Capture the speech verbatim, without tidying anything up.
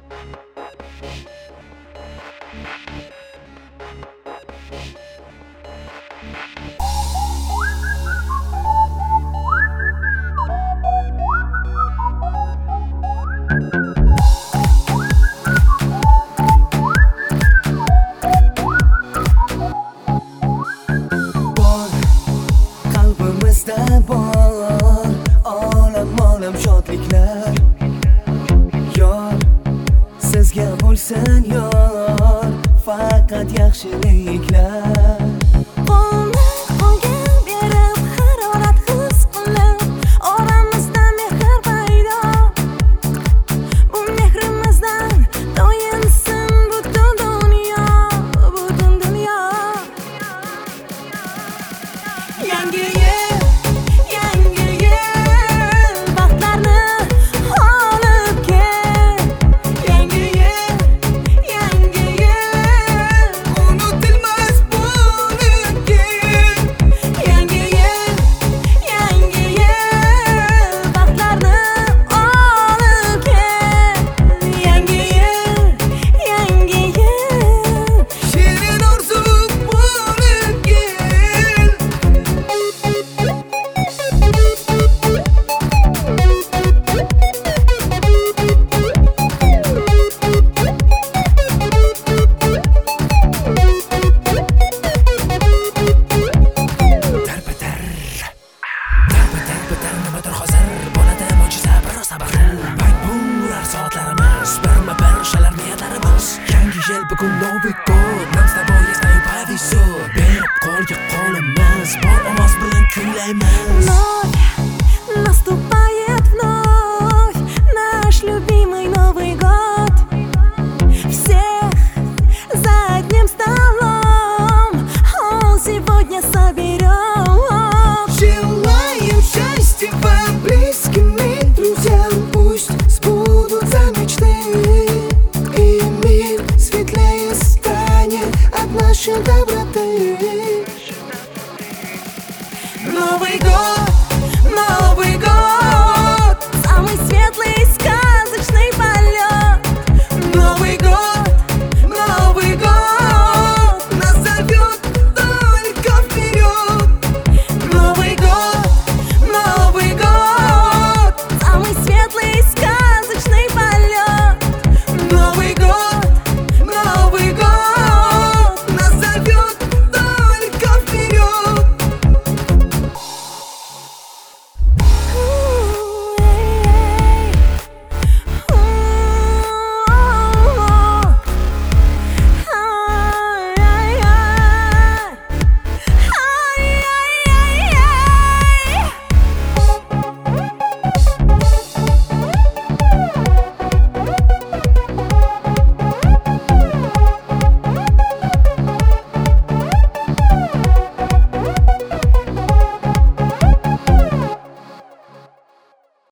bor olam olam shodliklar. Yor sizga bo'lsin yor faqat yaxshiliklar. Yangi yil, yangi yil, baxtlarni olib kel. Yangi yil, yangi yil, unutilmas bo'lib kel. Yangi yil, yangi yil, baxtlarni olib kel. Yangi yil, yangi yil, shirin orzu bo'lib kel. Bugun Novi God